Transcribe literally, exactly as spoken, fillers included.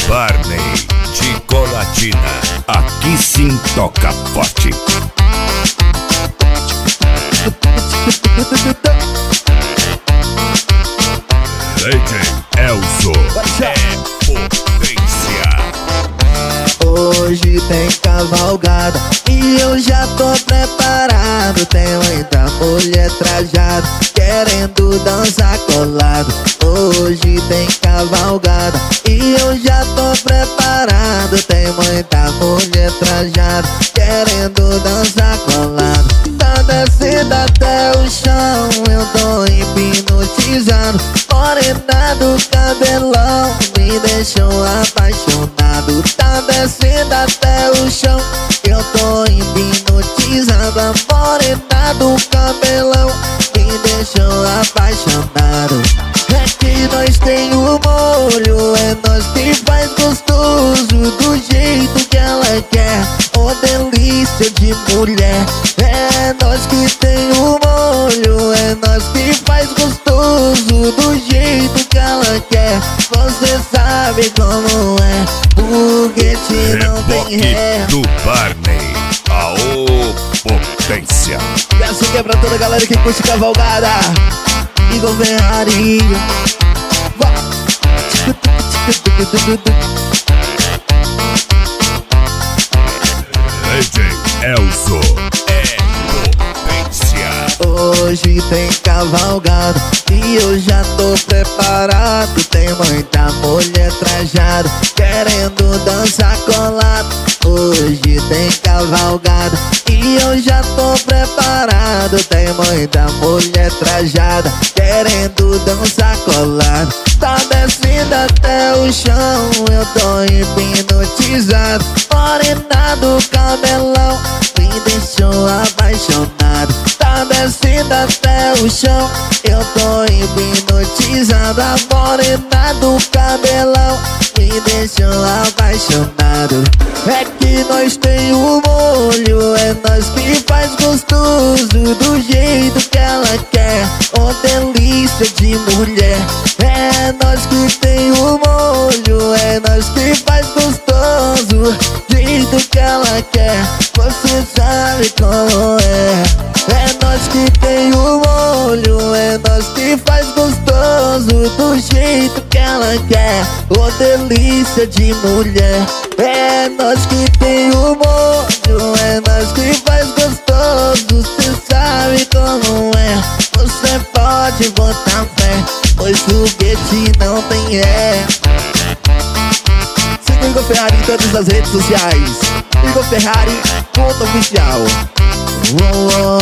Barney de Colatina, aqui sim toca forte. D J Elzo é potência. Hoje tem cavalgada e eu já tô preparado. Tem muita mulher trajada querendo dançar colado. Hoje tem cavalgada e eu já tô preparado. Tem muita mulher trajada querendo dançar colado. Tá descendo até o chão, eu tô hipnotizado. Morena do cabelão me deixou apaixonado. Tá descendo até o chão, eu tô hipnotizado. A morena do cabelão me deixou apaixonado. É que nós tem o molho, é nós que faz gostoso do jeito que ela quer. Oh, delícia de mulher. É nós que tem o molho, é nós que faz gostoso do jeito que ela quer. Você sabe como é, foguete não tem ré. Do Barney, aô potência. E assim que é pra toda a galera que curte cavalgada. Igor Ferrari. D J Elzo é potência. Hoje tem cavalgada e eu já tô preparado. Tem muita mulher trajada querendo dançar colado. Hoje tem cavalgada e eu já tô preparado. Tem muita mulher trajada querendo dançar colado. Tá descendo até o chão, eu tô hipnotizado. Morena do cabelão me deixou apaixonado. Tá descendo até o chão, eu tô hipnotizado. A morena do cabelão me deixou apaixonado. É que nós tem o molho, é nós que faz gostoso do jeito que ela quer. Oh, delícia de mulher. É nós que tem o molho, é nós que faz gostoso do jeito que ela quer. Você sabe como é. É nós que tem o molho, é nós que faz gostoso do jeito que ela quer. Oh, delícia de mulher. É nós que tem o molho, é nós que faz gostoso. Cê sabe como é. Você pode botar fé, pois foguete não tem ré. Siga o Igor Ferrari em todas as redes sociais. Igor Ferrari, ponto oficial. Oh, oh.